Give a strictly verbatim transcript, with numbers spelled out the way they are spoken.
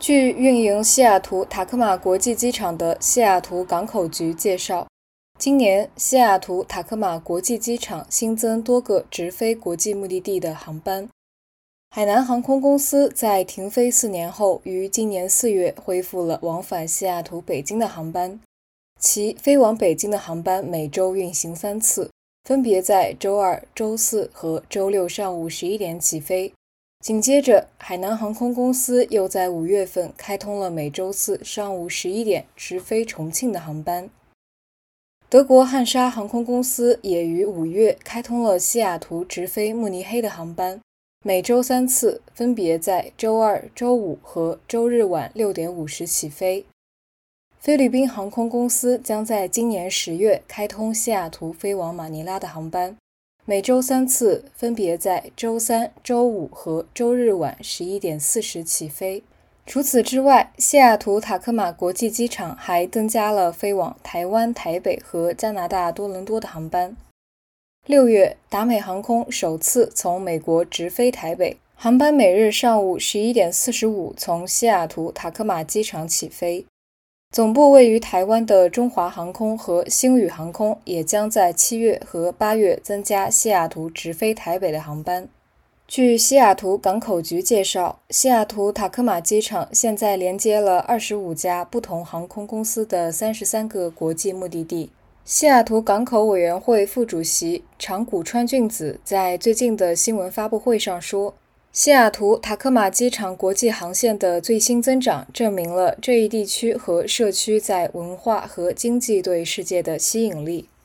据运营西雅图塔科马国际机场的西雅图港口局介绍，今年西雅图塔科马国际机场新增多个直飞国际目的地的航班。海南航空公司在停飞四年后，于今年四月恢复了往返西雅图北京的航班，其飞往北京的航班每周运行三次，分别在周二、周四和周六上午十一点起飞。紧接着，海南航空公司又在五月份开通了每周四上午十一点直飞重庆的航班。德国汉莎航空公司也于五月开通了西雅图直飞慕尼黑的航班，每周三次，分别在周二、周五和周日晚六点五十起飞。菲律宾航空公司将在今年十月开通西雅图飞往马尼拉的航班，每周三次，分别在周三、周五和周日晚十一点四十起飞。除此之外，西雅图塔科马国际机场还增加了飞往台湾、台北和加拿大多伦多的航班。六月，达美航空首次从美国直飞台北，航班每日上午十一点四十五从西雅图塔科马机场起飞。总部位于台湾的中华航空和星宇航空也将在七月和八月增加西雅图直飞台北的航班。据西雅图港口局介绍，西雅图塔科马机场现在连接了二十五家不同航空公司的三十三个国际目的地。西雅图港口委员会副主席长谷川俊子在最近的新闻发布会上说，西雅图塔科马机场国际航线的最新增长证明了这一地区和社区在文化和经济对世界的吸引力。